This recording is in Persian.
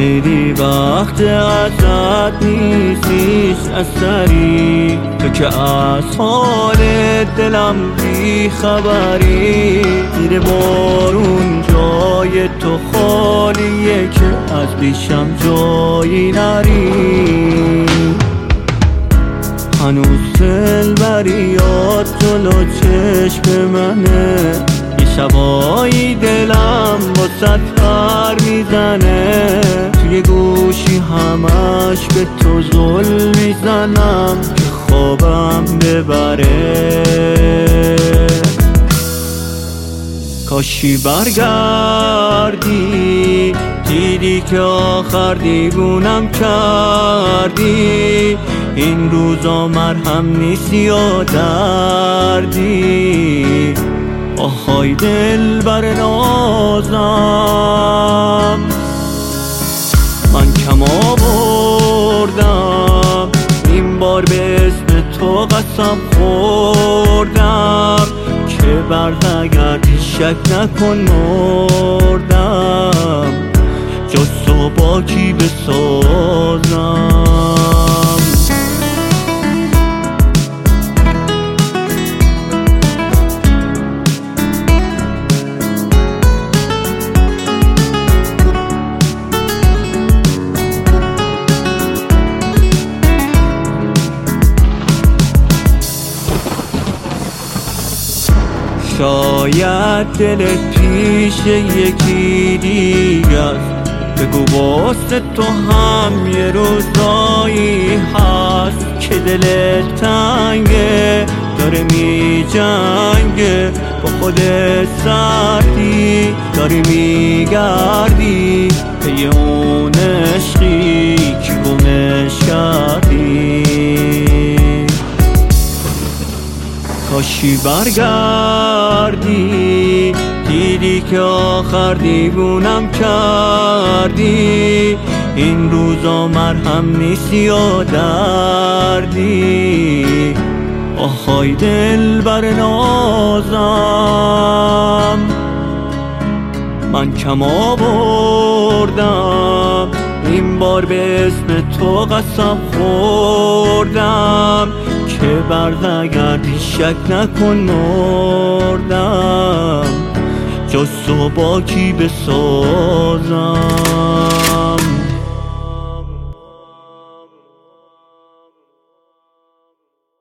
خیلی وقت ازت نیستیش اثری، تو که از حال دلم بی خبری. زیر بارون جای تو خالیه که از پیشم جایی نری. هنوز دلبریات جلو چشم منه، یه شبایی دلم با پر میزنه. توی گوشی همش به تو زل میزنم که خوابم ببره. کاشی برگردی، دیدی که آخر دیوونم کردی. این روزا مرهم نیستی یا دردی. آهای دل بر نازم، من کم آوردم این بار به اسم تو قسم خوردم که برنگردی شک نکن مردم. جز تو با کی بسازم؟ شاید دلت پیش یکی دیگه است، بگو واسه تو هم یه روزایی هست که دلت تنگه، داره می جنگه با خودت سردی. داری میگردی پی اون عشقی که گمش کردی. کاشی برگردی، دیدی که آخر دیوونم کردی. این روزا مرهم نیستی یا دردی. آهای دل بر نازم، من کم آوردم این بار به اسم تو قسم خوردم که برنگردی شک نکن مردم. جز تو با کی بسازم؟